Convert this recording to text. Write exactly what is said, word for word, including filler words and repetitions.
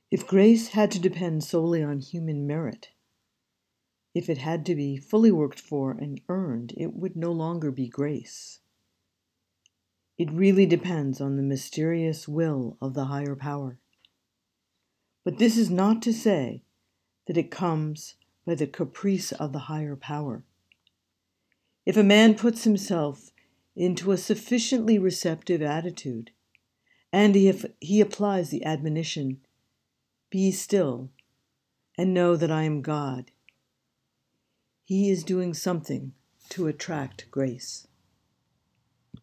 If grace had to depend solely on human merit, if it had to be fully worked for and earned, it would no longer be grace. It really depends on the mysterious will of the higher power. But this is not to say that it comes by the caprice of the higher power. If a man puts himself into a sufficiently receptive attitude, and if he applies the admonition, "Be still, and know that I am God," he is doing something to attract grace.